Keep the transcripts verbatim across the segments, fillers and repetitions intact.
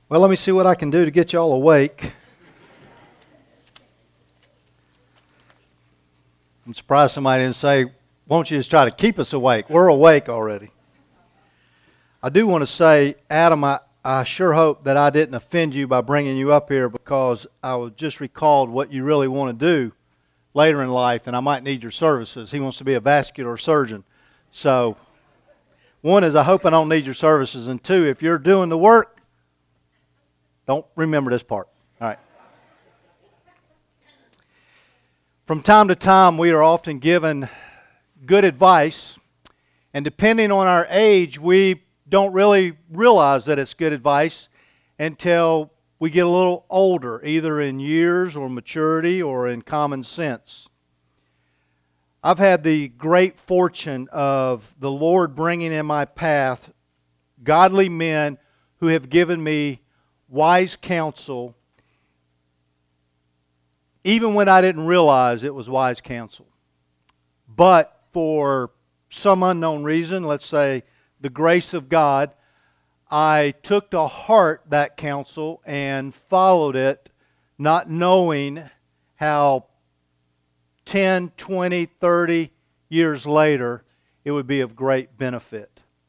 Well, let me see what I can do to get y'all awake. I'm surprised somebody didn't say, won't you just try to keep us awake? We're awake already. I do want to say, Adam, I, I sure hope that I didn't offend you by bringing you up here, because I was just recalled what you really want to do later in life, and I might need your services. He wants to be a vascular surgeon. So, one is I hope I don't need your services, and two, if you're doing the work, don't remember this part. All right. From time to time, we are often given good advice, and depending on our age, we don't really realize that it's good advice until we get a little older, either in years or maturity or in common sense. I've had the great fortune of the Lord bringing in my path godly men who have given me wise counsel, even when I didn't realize it was wise counsel. But for some unknown reason, let's say the grace of God, I took to heart that counsel and followed it, not knowing how ten, twenty, thirty years later it would be of great benefit.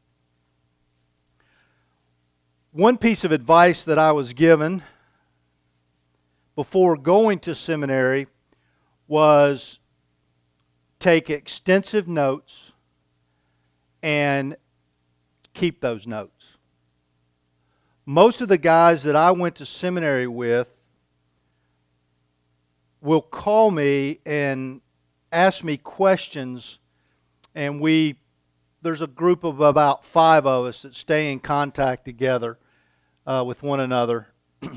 One piece of advice that I was given before going to seminary was take extensive notes and keep those notes. Most of the guys that I went to seminary with will call me and ask me questions, and we there's a group of about five of us that stay in contact together uh, with one another.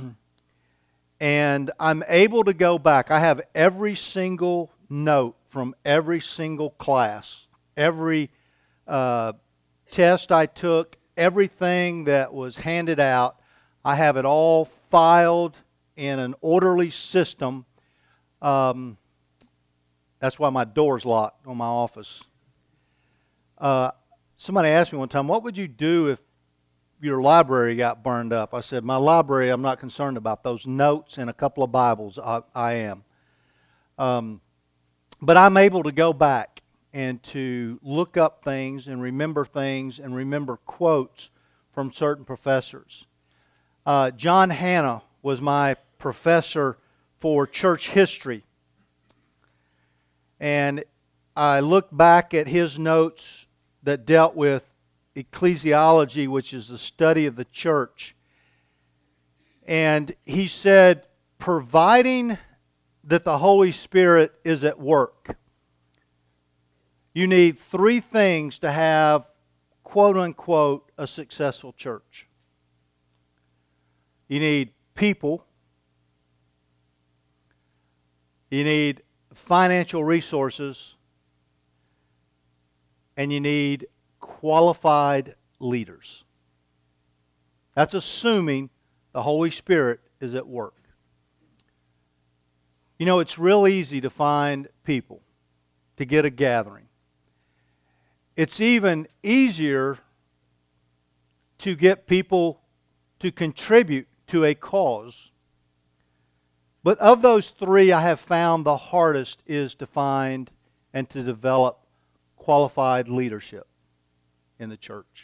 And I'm able to go back. I have every single note from every single class, every uh, test I took, everything that was handed out. I have it all filed in an orderly system. Um, that's why my door's locked on my office. Uh, somebody asked me one time, what would you do if your library got burned up? I said, my library, I'm not concerned about. Those notes and a couple of Bibles, I, I am. Um, but I'm able to go back and to look up things and remember things and remember quotes from certain professors. Uh, John Hanna was my professor for church history. And I look back at his notes that dealt with ecclesiology, which is the study of the church. And he said, providing that the Holy Spirit is at work, you need three things to have, quote unquote, a successful church. You need people. You need financial resources. And you need qualified leaders. That's assuming the Holy Spirit is at work. You know, it's real easy to find people, to get a gathering. It's even easier to get people to contribute to a cause. But of those three, I have found the hardest is to find and to develop qualified leadership in the church.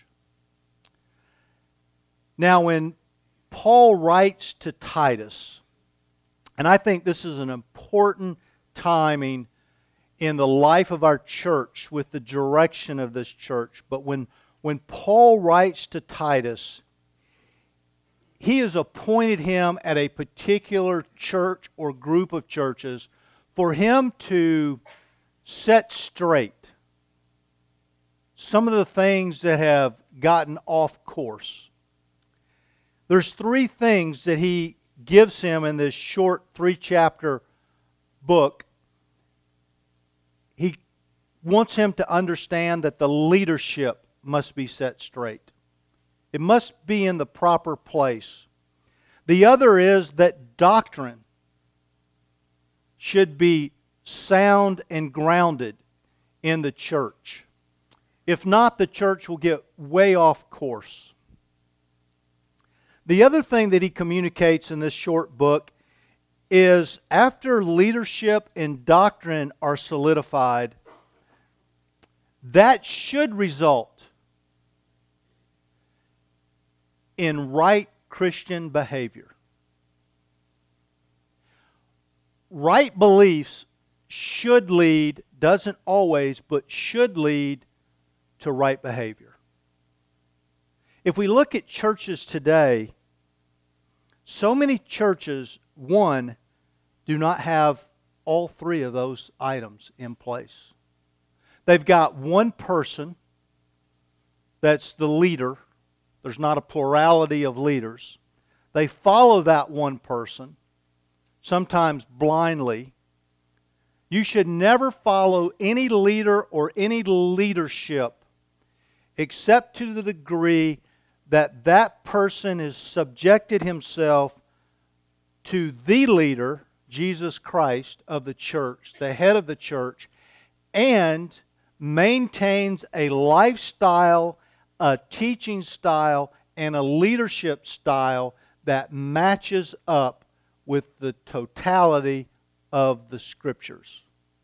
Now, when Paul writes to Titus, and I think this is an important timing in the life of our church with the direction of this church, but when, when Paul writes to Titus, he has appointed him at a particular church or group of churches for him to set straight some of the things that have gotten off course. There's three things that he gives him in this short three-chapter book. He wants him to understand that the leadership must be set straight. It must be in the proper place. The other is that doctrine should be sound and grounded in the church. If not, the church will get way off course. The other thing that he communicates in this short book is after leadership and doctrine are solidified, that should result in right Christian behavior. Right beliefs should lead, doesn't always, but should lead to right behavior. If we look at churches today, so many churches, one, do not have all three of those items in place. They've got one person that's the leader. There's not a plurality of leaders. They follow that one person, sometimes blindly. You should never follow any leader or any leadership except to the degree that that person has subjected himself to the leader, Jesus Christ, of the church, the head of the church, and maintains a lifestyle, a teaching style, and a leadership style that matches up with the totality of the Scriptures.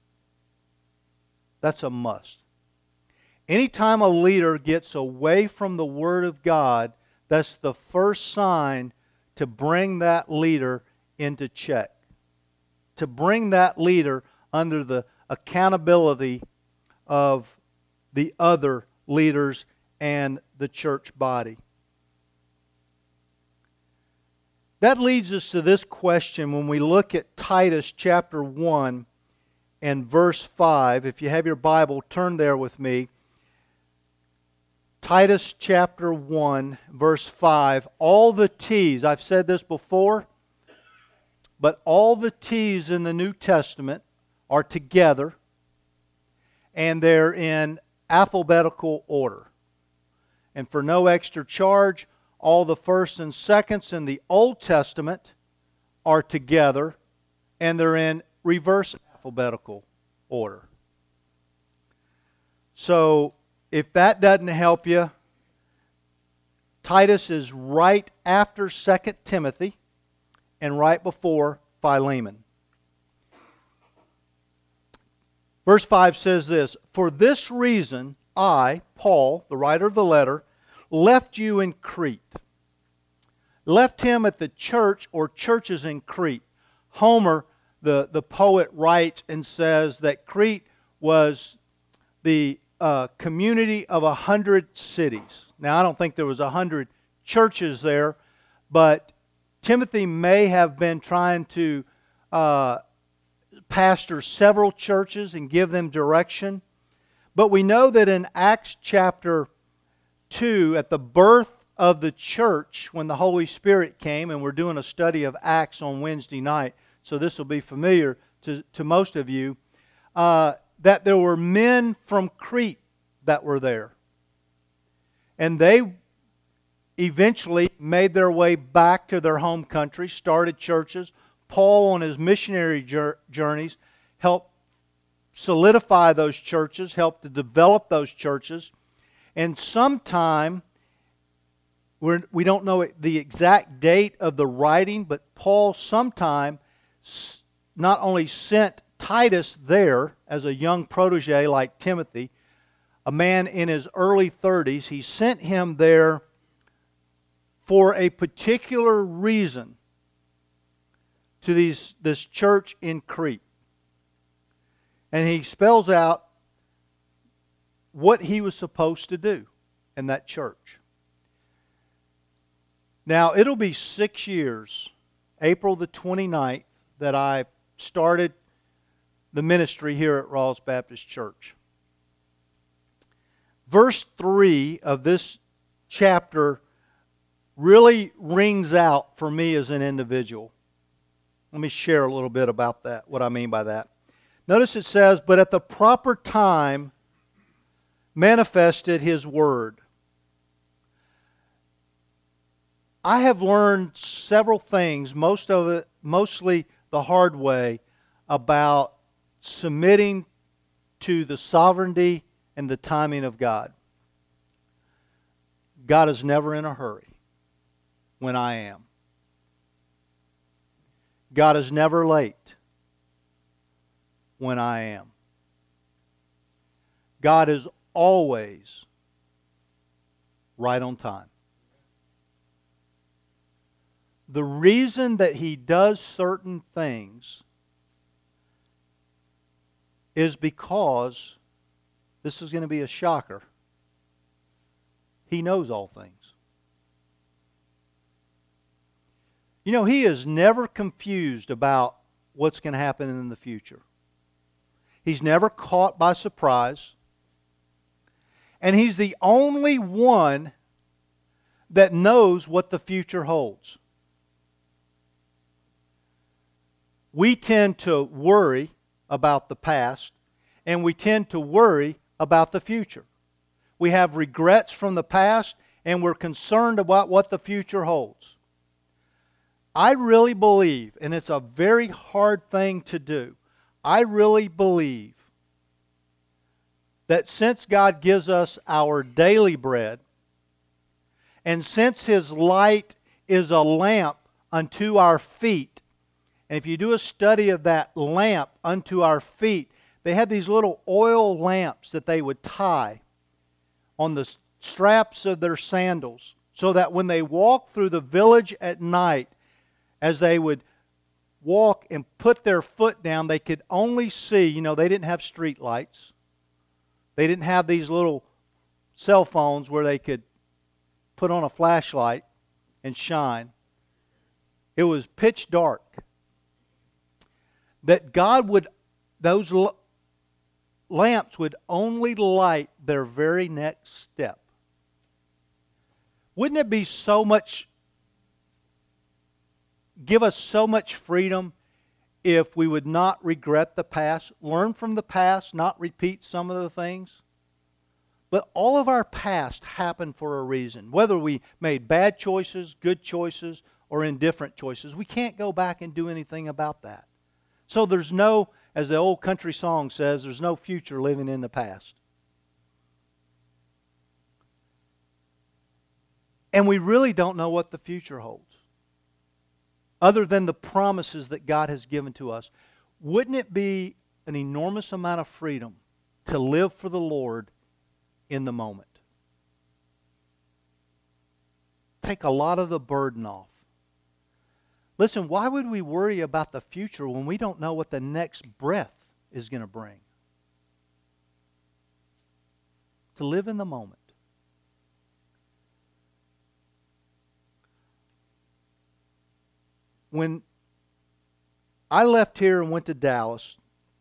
That's a must. Anytime a leader gets away from the Word of God, that's the first sign to bring that leader into check. To bring that leader under the accountability of the other leaders and the church body. That leads us to this question when we look at Titus chapter one and verse five. If you have your Bible, turn there with me. Titus chapter one, verse five. All the T's, I've said this before, but all the T's in the New Testament are together, and they're in alphabetical order. And for no extra charge, all the firsts and seconds in the Old Testament are together, and they're in reverse alphabetical order. So, if that doesn't help you, Titus is right after Second Timothy and right before Philemon. Verse five says this, "For this reason I, Paul, the writer of the letter, left you in Crete." Left him at the church or churches in Crete. Homer, the, the poet, writes and says that Crete was the uh, community of a hundred cities. Now, I don't think there was a hundred churches there, but Timothy may have been trying to uh, pastor several churches and give them direction. But we know that in Acts chapter two, at the birth of the church, when the Holy Spirit came, and we're doing a study of Acts on Wednesday night, so this will be familiar to, to most of you, uh, that there were men from Crete that were there. And they eventually made their way back to their home country, started churches. Paul, on his missionary journeys, helped solidify those churches, helped to develop those churches. And sometime, we're, we don't know the exact date of the writing, but Paul sometime not only sent Titus there as a young protege like Timothy, a man in his early thirties, he sent him there for a particular reason to these, this church in Crete. And he spells out what he was supposed to do in that church. Now, it'll be six years, April the twenty-ninth, that I started the ministry here at Rawls Baptist Church. Verse three of this chapter really rings out for me as an individual. Let me share a little bit about that, what I mean by that. Notice it says, "But at the proper time manifested His Word." I have learned several things, most of it, mostly the hard way, about submitting to the sovereignty and the timing of God. God is never in a hurry. when I am. God is never late when I am. God is always right on time. The reason that He does certain things is because, this is going to be a shocker, He knows all things. You know, He is never confused about what's going to happen in the future. He's never caught by surprise. And He's the only one that knows what the future holds. We tend to worry about the past, and we tend to worry about the future. We have regrets from the past, and we're concerned about what the future holds. I really believe, and it's a very hard thing to do, I really believe that since God gives us our daily bread, and since His light is a lamp unto our feet, and if you do a study of that lamp unto our feet, they had these little oil lamps that they would tie on the straps of their sandals, so that when they walked through the village at night, as they would walk and put their foot down, they could only see, you know, they didn't have street lights. They didn't have these little cell phones where they could put on a flashlight and shine. It was pitch dark. That God would, those l- lamps would only light their very next step. Wouldn't it be so much, give us so much freedom if we would not regret the past, learn from the past, not repeat some of the things? But all of our past happened for a reason. Whether we made bad choices, good choices, or indifferent choices, we can't go back and do anything about that. So there's no, as the old country song says, there's no future living in the past. And we really don't know what the future holds, other than the promises that God has given to us. Wouldn't it be an enormous amount of freedom to live for the Lord in the moment? Take a lot of the burden off. Listen, why would we worry about the future when we don't know what the next breath is going to bring? To live in the moment. When I left here and went to Dallas,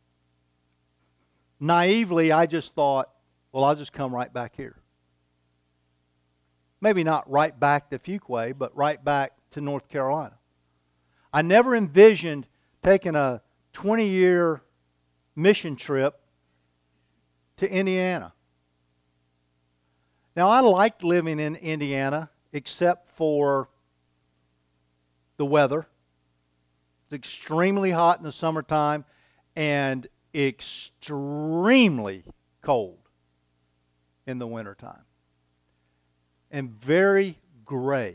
naively I just thought, well, I'll just come right back here. Maybe not right back to Fuquay, but right back to North Carolina. I never envisioned taking a twenty-year mission trip to Indiana. Now, I liked living in Indiana, except for the weather. It's extremely hot in the summertime and extremely cold in the wintertime. And very gray.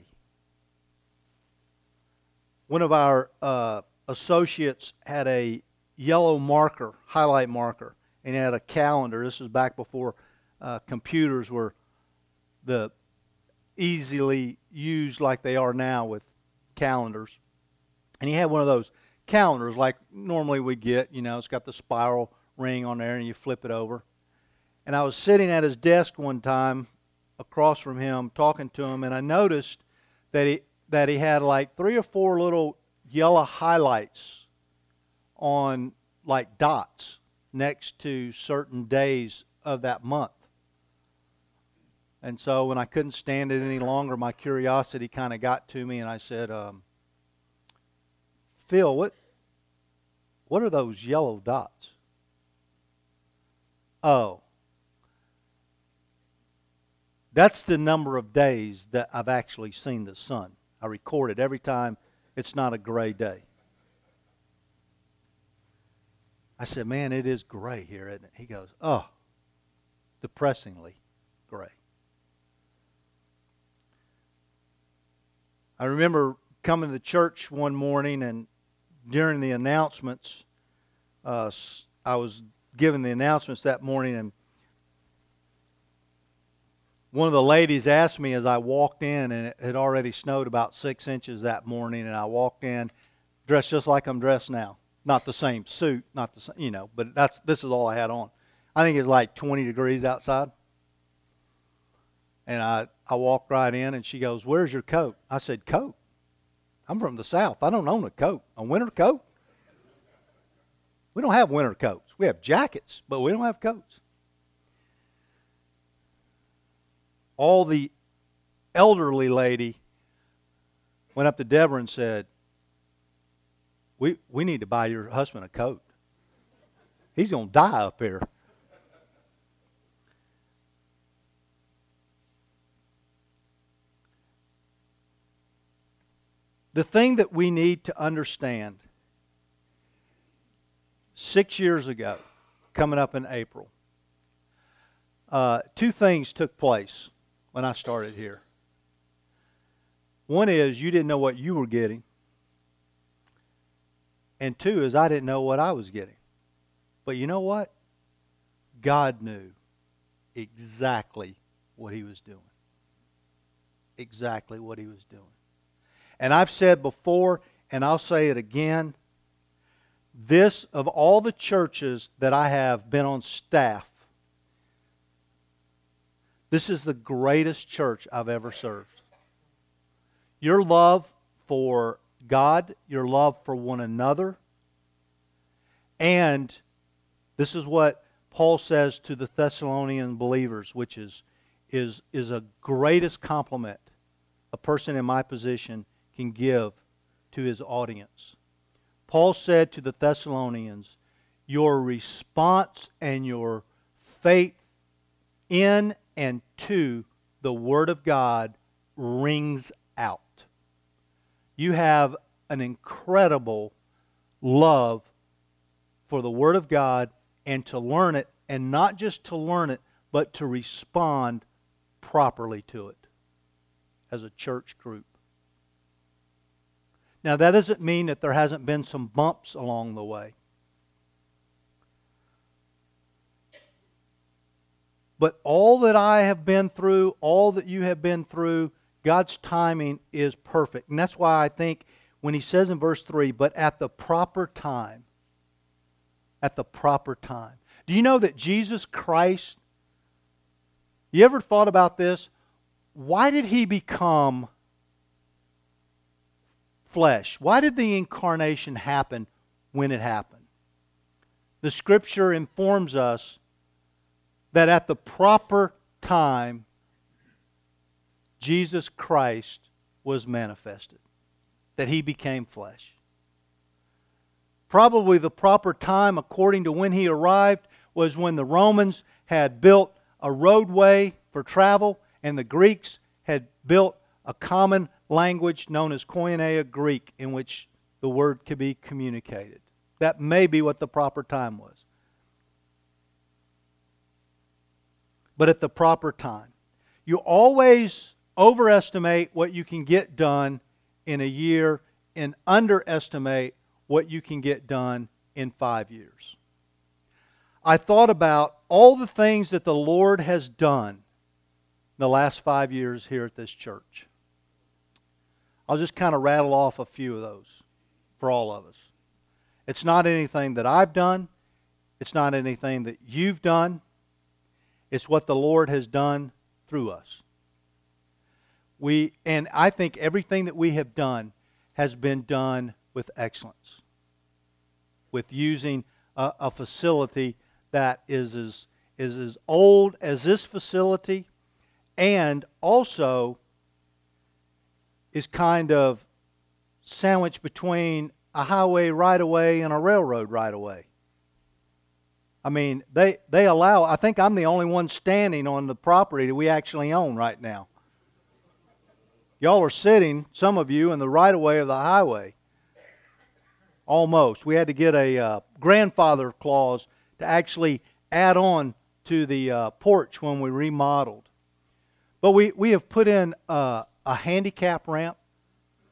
One of our uh, associates had a yellow marker, highlight marker, and he had a calendar. This was back before uh, computers were the easily used like they are now with calendars. And he had one of those calendars like normally we get, you know, it's got the spiral ring on there and you flip it over. And I was sitting at his desk one time across from him talking to him, and I noticed that he that he had like three or four little yellow highlights on like dots next to certain days of that month. And so when I couldn't stand it any longer, my curiosity kind of got to me, and I said, um, Phil, what what are those yellow dots? Oh, that's the number of days that I've actually seen the sun. I record it every time it's not a gray day. I said, man, it is gray here, isn't it? He goes, oh, depressingly gray. I remember coming to church one morning, and during the announcements, uh, I was giving the announcements that morning, and one of the ladies asked me as I walked in, and it had already snowed about six inches that morning, and I walked in dressed just like I'm dressed now. Not the same suit, not the same, you know, but that's this is all I had on. I think it was like twenty degrees outside. And I, I walked right in, and she goes, "Where's your coat?" I said, "Coat? I'm from the South. I don't own a coat. A winter coat? We don't have winter coats. We have jackets, but we don't have coats." All the elderly lady went up to Deborah and said, We we need to buy your husband a coat. He's going to die up here. The thing that we need to understand, six years ago, coming up in April, uh, two things took place when I started here. One is you didn't know what you were getting. And two is I didn't know what I was getting. But you know what? God knew exactly what He was doing. Exactly what He was doing. And I've said before, and I'll say it again, this, of all the churches that I have been on staff, this is the greatest church I've ever served. Your love for God, your love for one another, and this is what Paul says to the Thessalonian believers, which is, is, is a greatest compliment a person in my position can give to his audience. Paul said to the Thessalonians, your response and your faith in and to the Word of God rings out. You have an incredible love for the Word of God and to learn it, and not just to learn it, but to respond properly to it as a church group. Now, that doesn't mean that there hasn't been some bumps along the way. But all that I have been through, all that you have been through, God's timing is perfect. And that's why I think when He says in verse three, but at the proper time, at the proper time. Do you know that Jesus Christ, you ever thought about this? Why did He become flesh? Why did the incarnation happen when it happened? The Scripture informs us that at the proper time, Jesus Christ was manifested. That He became flesh. Probably the proper time, according to when He arrived, was when the Romans had built a roadway for travel, and the Greeks had built a common language known as Koinonia Greek, in which the word could be communicated. That may be what the proper time was. But at the proper time. You always overestimate what you can get done in a year and underestimate what you can get done in five years. I thought about all the things that the Lord has done the last five years here at this church. I'll just kind of rattle off a few of those for all of us. It's not anything that I've done. It's not anything that you've done. It's what the Lord has done through us. We, and I think everything that we have done has been done with excellence. With using a, a facility that is as, is as old as this facility, and also is kind of sandwiched between a highway right-of-way and a railroad right-of-way. I mean, they, they allow, I think I'm the only one standing on the property that we actually own right now. Y'all are sitting, some of you, in the right-of-way of the highway. Almost. We had to get a uh, grandfather clause to actually add on to the uh, porch when we remodeled. But we, we have put in uh, a handicap ramp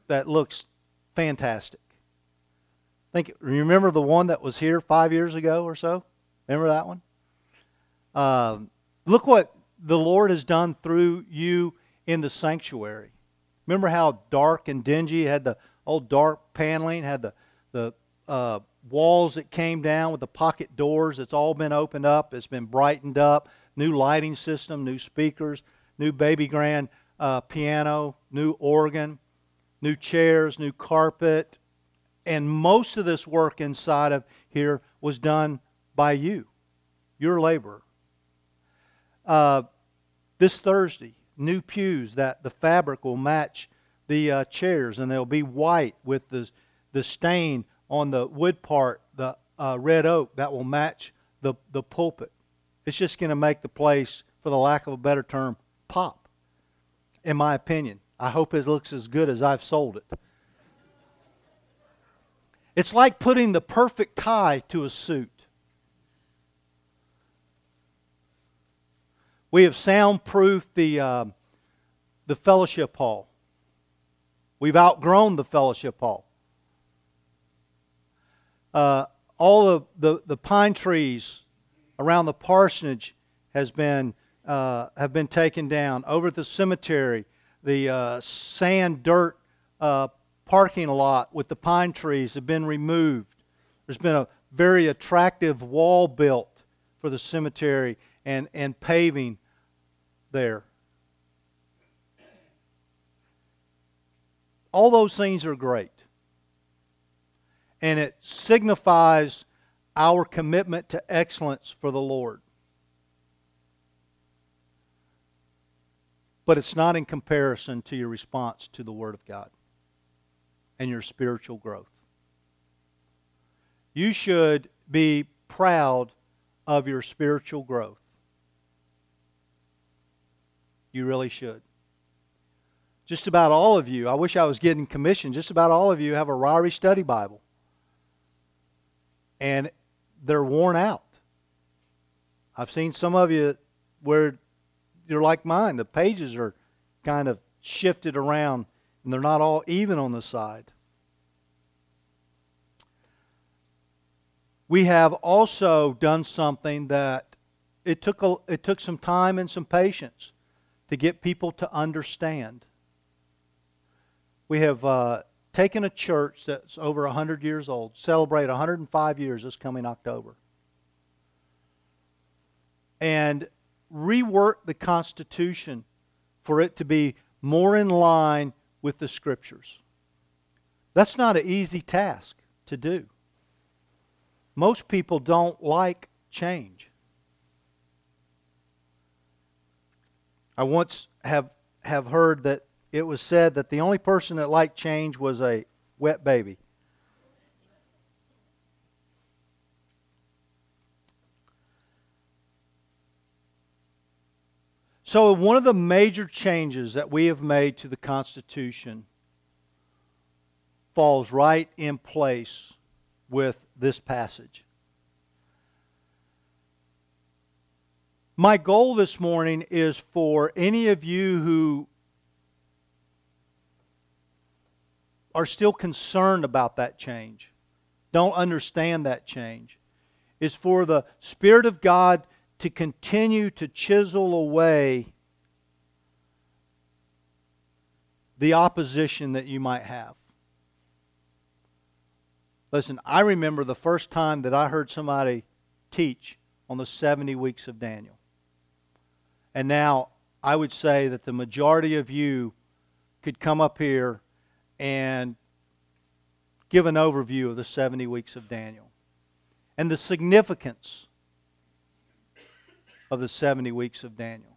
that looks fantastic. Think, remember the one that was here five years ago or so? Remember that one? Um, look what the Lord has done through you in the sanctuary. Remember how dark and dingy? It had the old dark paneling, had the, the uh, walls that came down with the pocket doors. It's all been opened up. It's been brightened up. New lighting system, new speakers, new baby grand uh, piano, new organ, new chairs, new carpet. And most of this work inside of here was done by you, your laborer. Uh, this Thursday, new pews that the fabric will match the uh, chairs, and they'll be white with the the stain on the wood part, the uh, red oak that will match the the pulpit. It's just going to make the place, for the lack of a better term, pop. In my opinion, I hope it looks as good as I've sold it. It's like putting the perfect tie to a suit. We have soundproofed the uh, the fellowship hall. We've outgrown the fellowship hall. Uh, all of the, the pine trees around the parsonage has been uh, have been taken down. Over at the cemetery, the uh, sand dirt uh, parking lot with the pine trees have been removed. There's been a very attractive wall built for the cemetery and, and paving there. All those things are great. And it signifies our commitment to excellence for the Lord. But it's not in comparison to your response to the Word of God and your spiritual growth. You should be proud of your spiritual growth. You really should. Just about all of you, I wish I was getting commissioned, just about all of you have a Ryrie Study Bible. And they're worn out. I've seen some of you where you're like mine. The pages are kind of shifted around and they're not all even on the side. We have also done something that it took a, it took some time and some patience to get people to understand. We have uh, taken a church that's over one hundred years old, celebrate one hundred five years this coming October, and rework the Constitution for it to be more in line with the Scriptures. That's not an easy task to do. Most people don't like change. I once have, have heard that it was said that the only person that liked change was a wet baby. So one of the major changes that we have made to the Constitution falls right in place with this passage. My goal this morning is for any of you who are still concerned about that change, don't understand that change, is for the Spirit of God to continue to chisel away the opposition that you might have. Listen, I remember the first time that I heard somebody teach on the seventy weeks of Daniel. And now I would say that the majority of you could come up here and give an overview of the seventy weeks of Daniel and the significance of the seventy weeks of Daniel.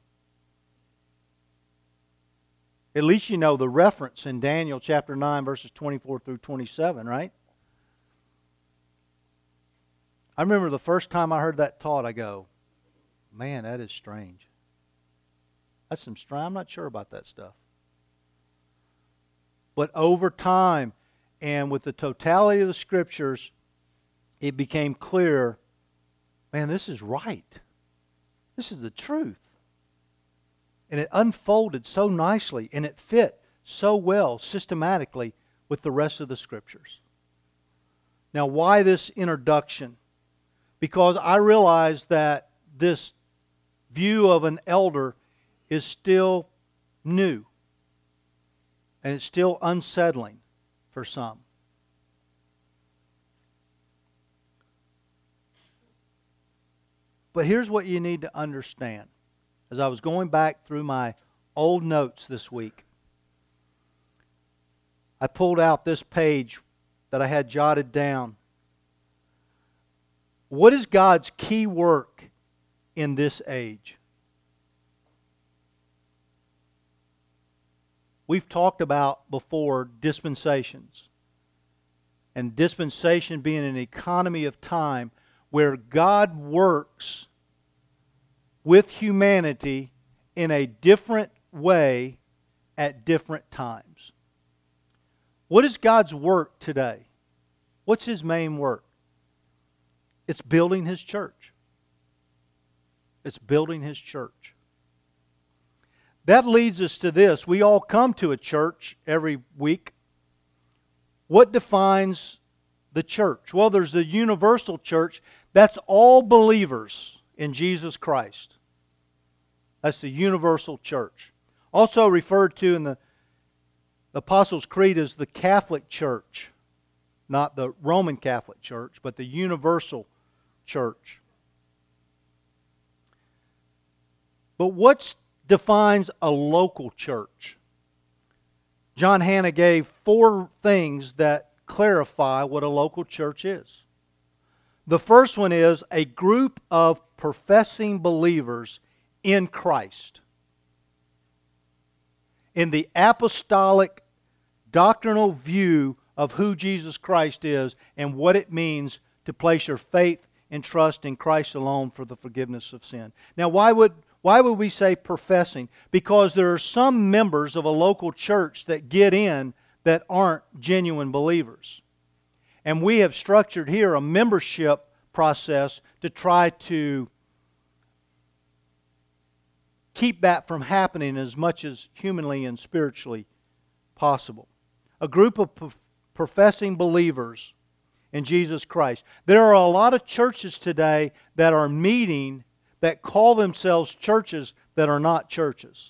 At least you know the reference in Daniel chapter nine, verses twenty-four through twenty-seven, right? I remember the first time I heard that taught, I go, man, that is strange. That's some strange. I'm not sure about that stuff. But over time, and with the totality of the Scriptures, it became clear, man, this is right. This is the truth. And it unfolded so nicely, and it fit so well, systematically, with the rest of the Scriptures. Now, why this introduction? Because I realize that this view of an elder is still new. And it's still unsettling for some. But here's what you need to understand. As I was going back through my old notes this week, I pulled out this page that I had jotted down. What is God's key work in this age? We've talked about before dispensations. And dispensation being an economy of time where God works with humanity in a different way at different times. What is God's work today? What's His main work? It's building His church. It's building His church. That leads us to this. We all come to a church every week. What defines the church? Well, there's the universal church. That's all believers in Jesus Christ. That's the universal church. Also referred to in the Apostles' Creed as the Catholic Church. Not the Roman Catholic Church, but the universal church. But what's defines a local church? John Hannah gave four things that clarify what a local church is. The first one is a group of professing believers in Christ. In the apostolic doctrinal view of who Jesus Christ is and what it means to place your faith and trust in Christ alone for the forgiveness of sin. Now, why would Why would we say professing? Because there are some members of a local church that get in that aren't genuine believers. And we have structured here a membership process to try to keep that from happening as much as humanly and spiritually possible. A group of professing believers in Jesus Christ. There are a lot of churches today that are meeting that call themselves churches that are not churches.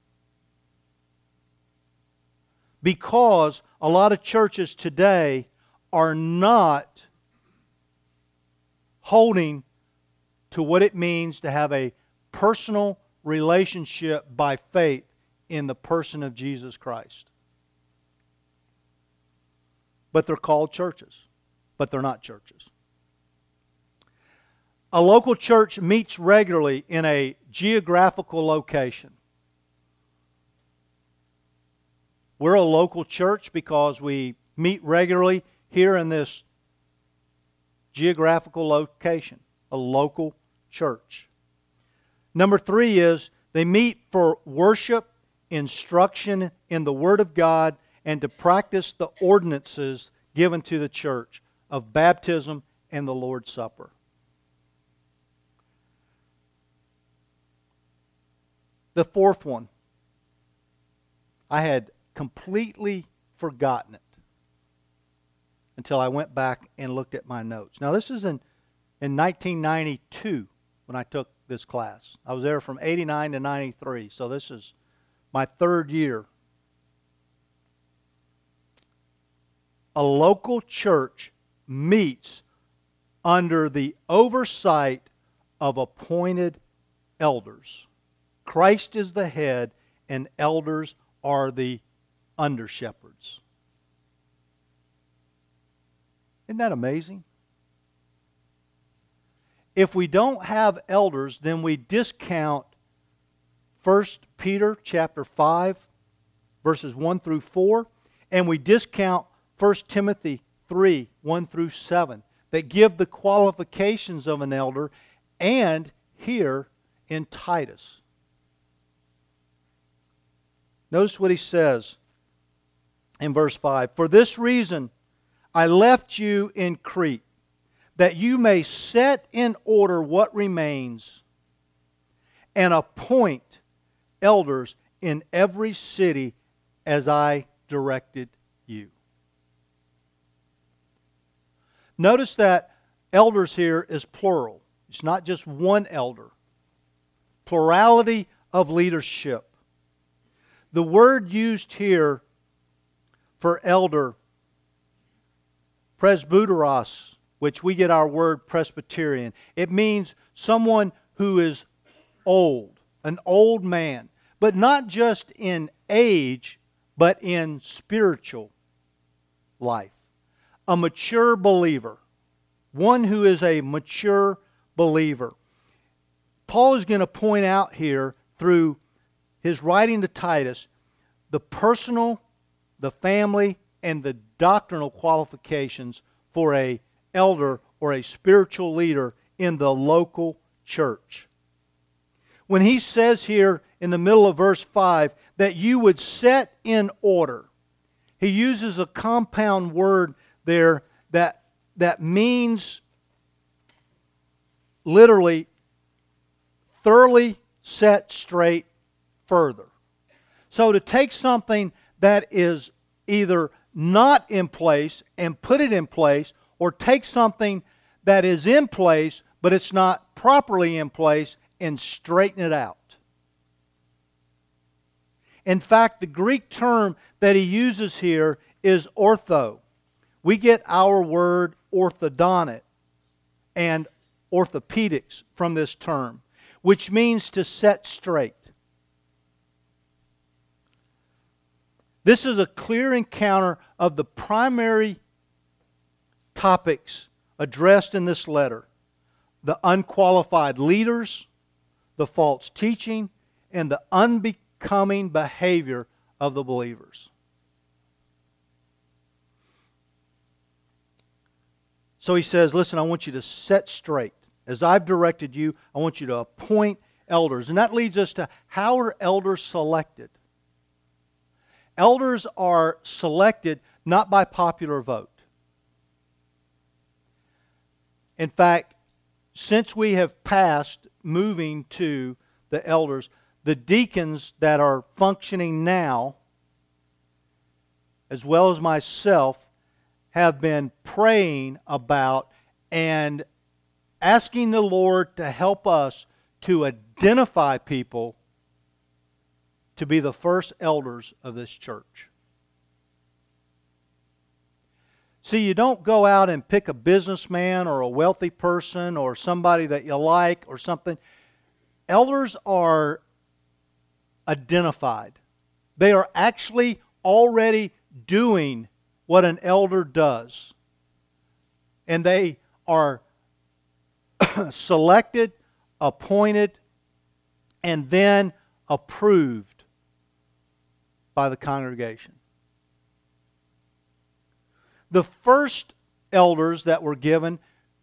Because a lot of churches today are not holding to what it means to have a personal relationship by faith in the person of Jesus Christ. But they're called churches, but they're not churches. A local church meets regularly in a geographical location. We're a local church because we meet regularly here in this geographical location, a local church. Number three is they meet for worship, instruction in the Word of God, and to practice the ordinances given to the church of baptism and the Lord's Supper. The fourth one, I had completely forgotten it until I went back and looked at my notes. Now this is in, in nineteen ninety-two when I took this class. I was there from eighty-nine to ninety-three, so this is my third year. A local church meets under the oversight of appointed elders. Christ is the head, and elders are the under-shepherds. Isn't that amazing? If we don't have elders, then we discount First Peter chapter five, verses one through four, and we discount First Timothy three, one through seven, that give the qualifications of an elder, and here in Titus. Notice what he says in verse five. For this reason I left you in Crete, that you may set in order what remains and appoint elders in every city as I directed you. Notice that elders here is plural. It's not just one elder. Plurality of leadership. The word used here for elder, presbyteros, which we get our word Presbyterian, it means someone who is old, an old man, but not just in age, but in spiritual life. A mature believer, one who is a mature believer. Paul is going to point out here through his writing to Titus the personal, the family, and the doctrinal qualifications for a elder or a spiritual leader in the local church. When he says here in the middle of verse five that you would set in order, he uses a compound word there that, that means literally thoroughly set straight further. So to take something that is either not in place and put it in place, or take something that is in place but it's not properly in place and straighten it out. In fact, the Greek term that he uses here is ortho. We get our word orthodontic and orthopedics from this term, which means to set straight. This is a clear encounter of the primary topics addressed in this letter: the unqualified leaders, the false teaching, and the unbecoming behavior of the believers. So he says, listen, I want you to set straight. As I've directed you, I want you to appoint elders. And that leads us to, how are elders selected? Elders are selected not by popular vote. In fact, since we have passed moving to the elders, the deacons that are functioning now, as well as myself, have been praying about and asking the Lord to help us to identify people to be the first elders of this church. See, you don't go out and pick a businessman or a wealthy person or somebody that you like or something. Elders are identified. They are actually already doing what an elder does. And they are selected, appointed, and then approved by the congregation. The first elders that were given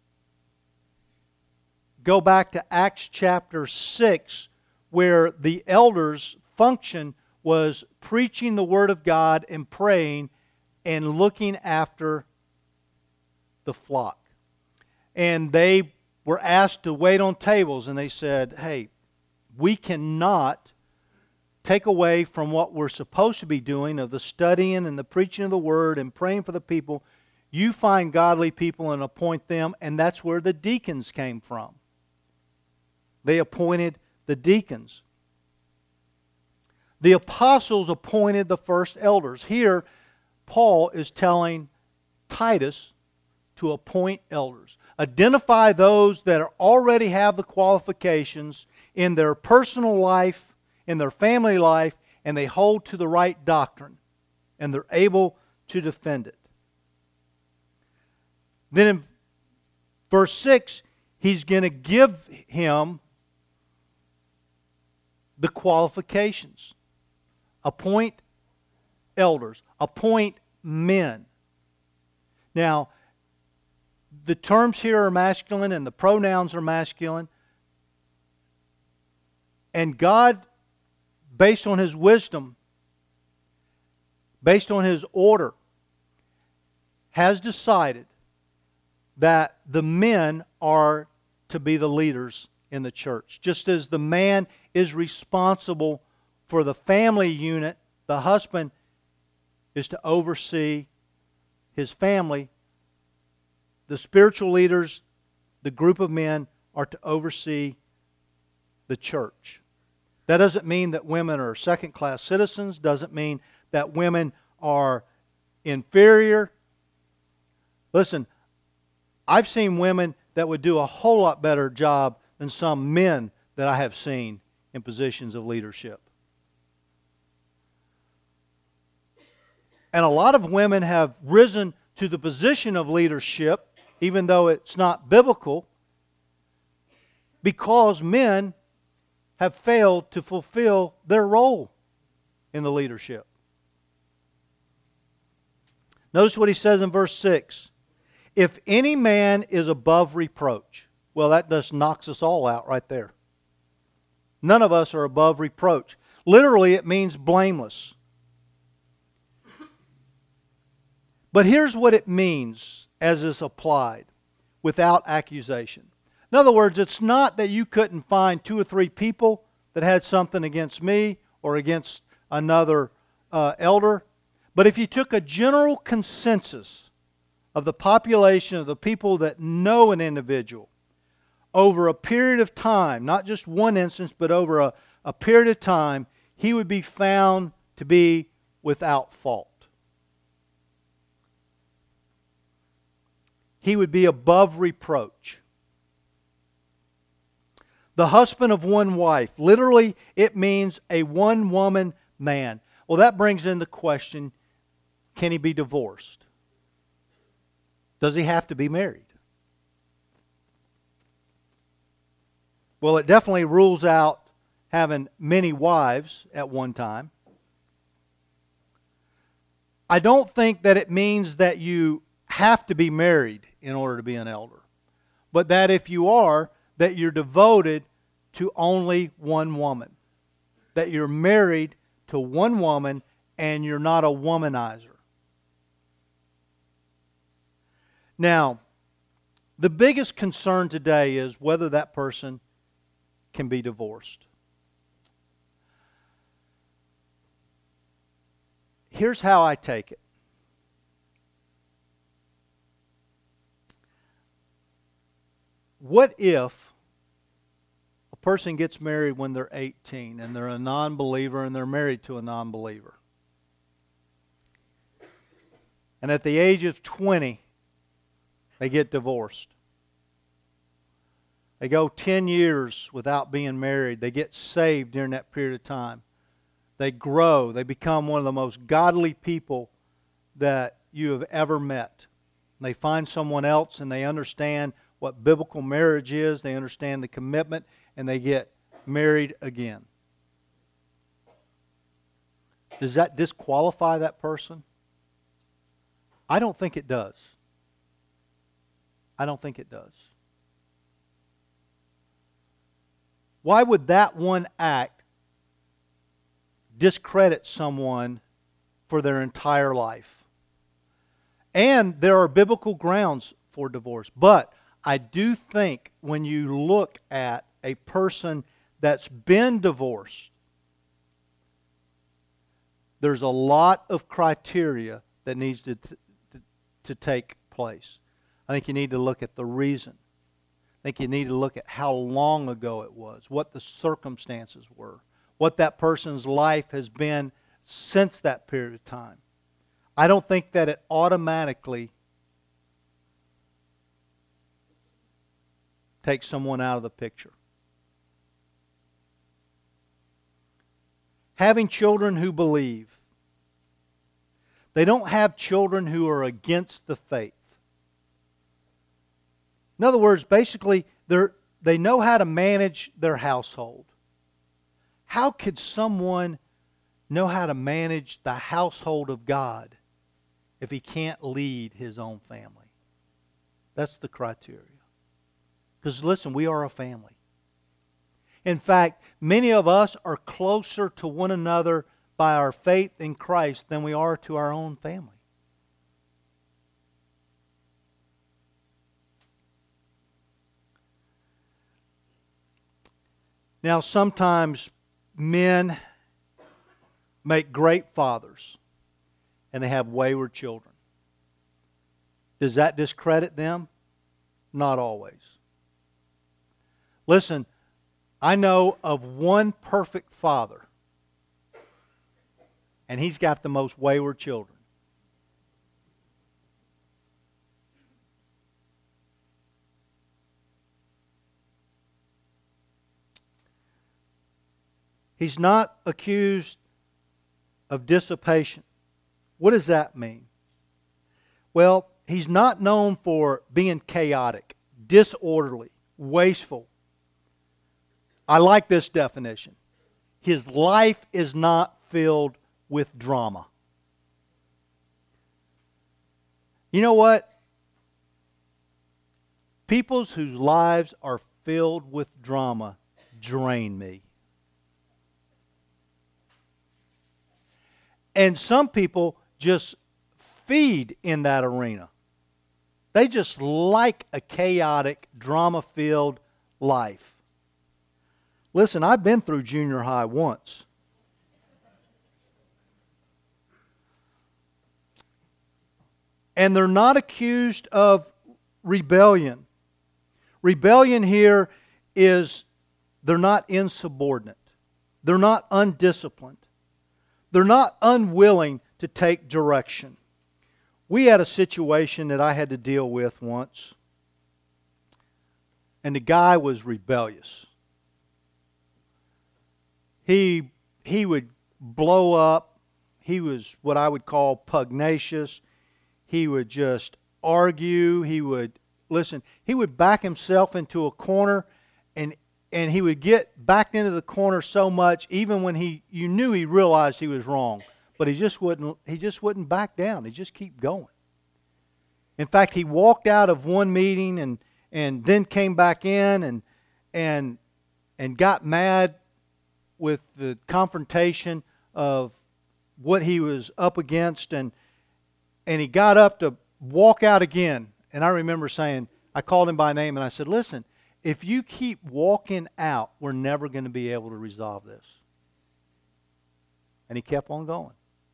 go back to Acts chapter six, where the elders' function was preaching the Word of God and praying and looking after the flock. And they were asked to wait on tables, and they said, hey, we cannot take away from what we're supposed to be doing of the studying and the preaching of the Word and praying for the people. You find godly people and appoint them, and that's where the deacons came from. They appointed the deacons. The apostles appointed the first elders. Here, Paul is telling Titus to appoint elders. Identify those that are already have the qualifications in their personal life, in their family life, and they hold to the right doctrine, and they're able to defend it. Then in verse six, he's going to give him the qualifications. Appoint elders. Appoint men. Now, the terms here are masculine and the pronouns are masculine. And God, based on His wisdom, based on His order, has decided that the men are to be the leaders in the church. Just as the man is responsible for the family unit, the husband is to oversee his family. The spiritual leaders, the group of men, are to oversee the church. That doesn't mean that women are second-class citizens, doesn't mean that women are inferior. Listen, I've seen women that would do a whole lot better job than some men that I have seen in positions of leadership. And a lot of women have risen to the position of leadership, even though it's not biblical, because men have failed to fulfill their role in the leadership. Notice what he says in verse six. If any man is above reproach. Well, that just knocks us all out right there. None of us are above reproach. Literally, it means blameless. But here's what it means as it's applied, without accusation. In other words, it's not that you couldn't find two or three people that had something against me or against another uh, elder. But if you took a general consensus of the population of the people that know an individual over a period of time, not just one instance, but over a, a period of time, he would be found to be without fault. He would be above reproach. The husband of one wife. Literally, it means a one-woman man. Well, that brings in the question, can he be divorced? Does he have to be married? Well, it definitely rules out having many wives at one time. I don't think that it means that you have to be married in order to be an elder, but that if you are, that you're devoted to only one woman, that you're married to one woman and you're not a womanizer. Now, the biggest concern today is whether that person can be divorced. Here's how I take it. What if a person gets married when they're eighteen and they're a non-believer and they're married to a non-believer? And at the age of twenty, they get divorced. They go ten years without being married. They get saved during that period of time. They grow. They become one of the most godly people that you have ever met. They find someone else and they understand what biblical marriage is. They understand the commitment and they get married again. Does that disqualify that person? I don't think it does. I don't think it does. Why would that one act discredit someone for their entire life? And there are biblical grounds for divorce. But I do think when you look at a person that's been divorced, there's a lot of criteria that needs to, to, to take place. I think you need to look at the reason. I think you need to look at how long ago it was, what the circumstances were, what that person's life has been since that period of time. I don't think that it automatically takes someone out of the picture. Having children who believe. They don't have children who are against the faith. In other words, basically, they're, they know how to manage their household. How could someone know how to manage the household of God if he can't lead his own family? That's the criteria. Because listen, we are a family. In fact, many of us are closer to one another by our faith in Christ than we are to our own family. Now, sometimes men make great fathers, and they have wayward children. Does that discredit them? Not always. Listen, I know of one perfect father, and he's got the most wayward children. He's not accused of dissipation. What does that mean? Well, he's not known for being chaotic, disorderly, wasteful. I like this definition. His life is not filled with drama. You know what? People whose lives are filled with drama drain me. And some people just feed in that arena. They just like a chaotic, drama-filled life. Listen, I've been through junior high once. And they're not accused of rebellion. Rebellion here is they're not insubordinate. They're not undisciplined. They're not unwilling to take direction. We had a situation that I had to deal with once. And the guy was rebellious. He, he would blow up. He was what I would call pugnacious. He would just argue. He would, listen, he would back himself into a corner, and and he would get backed into the corner so much, even when he you knew he realized he was wrong, but he just wouldn't he just wouldn't back down. He just keep going. In fact, he walked out of one meeting and and then came back in and and and got mad with the confrontation of what he was up against, and and he got up to walk out again. And I remember saying, I called him by name and I said, listen, if you keep walking out, we're never going to be able to resolve this. And he kept on going.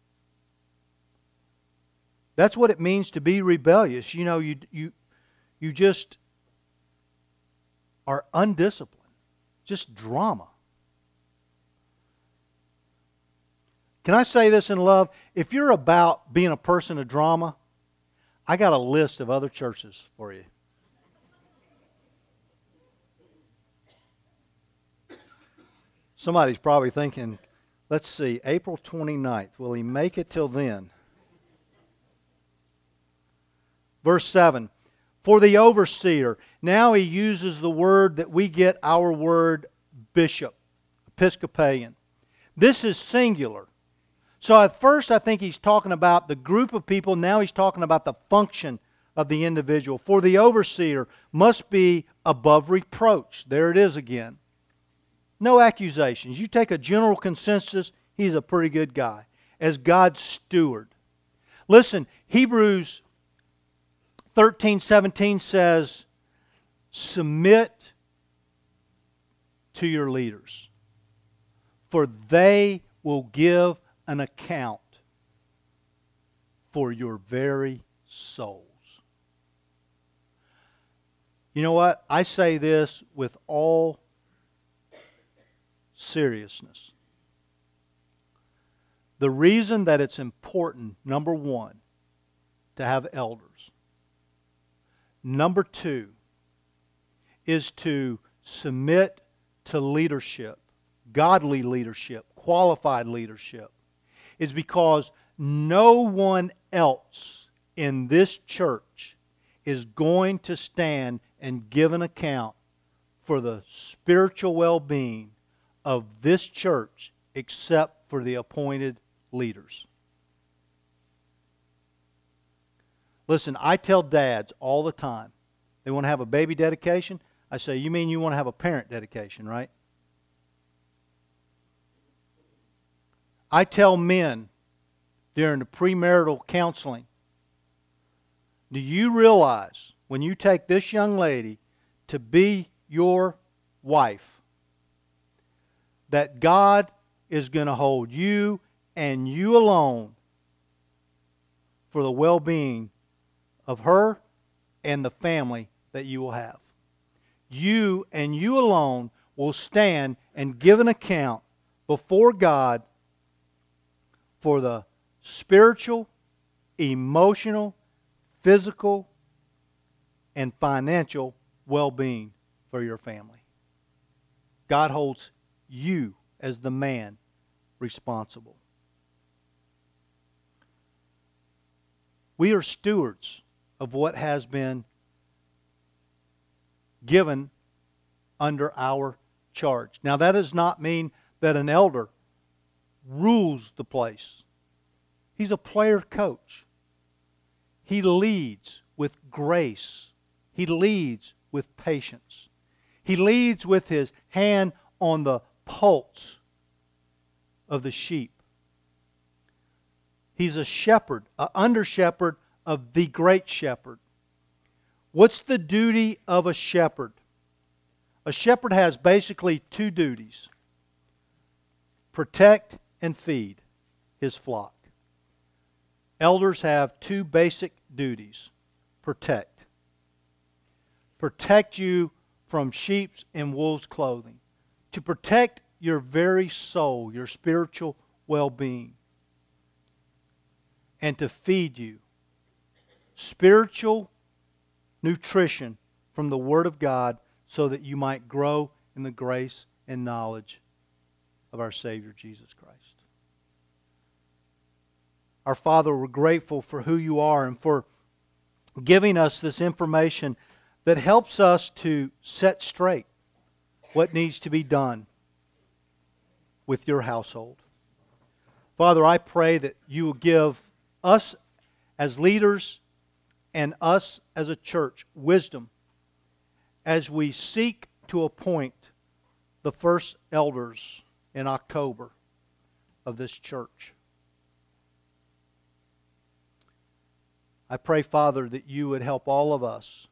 That's what it means to be rebellious. You know, you you you just are undisciplined. Just drama. Can I say this in love? If you're about being a person of drama, I got a list of other churches for you. Somebody's probably thinking, let's see, April twenty-ninth. Will he make it till then? Verse seven. For the overseer. Now he uses the word that we get our word bishop, Episcopalian. This is singular. So at first I think he's talking about the group of people. Now he's talking about the function of the individual. For the overseer must be above reproach. There it is again. No accusations. You take a general consensus, he's a pretty good guy. As God's steward. Listen, Hebrews thirteen seventeen says, submit to your leaders, for they will give an account for your very souls. You know what? I say this with all seriousness. The reason that it's important, number one, to have elders. Number two, is to submit to leadership, godly leadership, qualified leadership, is because no one else in this church is going to stand and give an account for the spiritual well-being of this church except for the appointed leaders. Listen, I tell dads all the time, they want to have a baby dedication. I say, you mean you want to have a parent dedication, right? I tell men during the premarital counseling, do you realize when you take this young lady to be your wife, that God is going to hold you and you alone for the well-being of her and the family that you will have. You and you alone will stand and give an account before God for the spiritual, emotional, physical, and financial well-being for your family. God holds you as the man responsible. We are stewards of what has been given under our charge. Now, that does not mean that an elder rules the place. He's a player coach. He leads with grace. He leads with patience. He leads with his hand on the pulse of the sheep. He's a shepherd, an under-shepherd of the great shepherd. What's the duty of a shepherd? A shepherd has basically two duties: protect and feed his flock. Elders have two basic duties: protect. Protect you from sheep's and wolves' clothing. To protect your very soul, your spiritual well-being. And to feed you spiritual nutrition from the Word of God so that you might grow in the grace and knowledge of our Savior Jesus Christ. Our Father, we're grateful for who you are and for giving us this information that helps us to set straight what needs to be done with your household. Father, I pray that you will give us as leaders and us as a church wisdom as we seek to appoint the first elders in October of this church. I pray, Father, that you would help all of us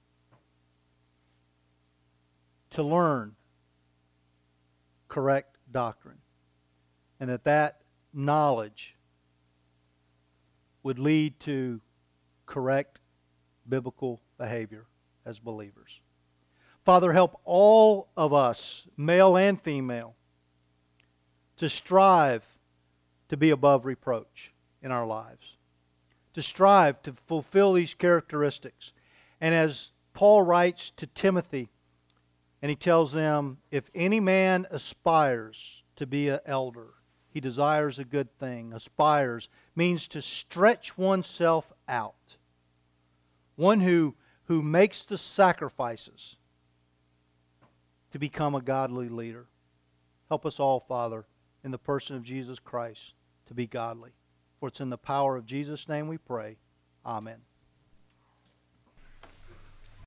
to learn correct doctrine, and that that knowledge would lead to correct biblical behavior as believers. Father, help all of us, male and female, to strive to be above reproach in our lives, to strive to fulfill these characteristics. And as Paul writes to Timothy, and he tells them, if any man aspires to be an elder, he desires a good thing. Aspires means to stretch oneself out. One who, who makes the sacrifices to become a godly leader. Help us all, Father, in the person of Jesus Christ, to be godly. For it's in the power of Jesus' name we pray. Amen.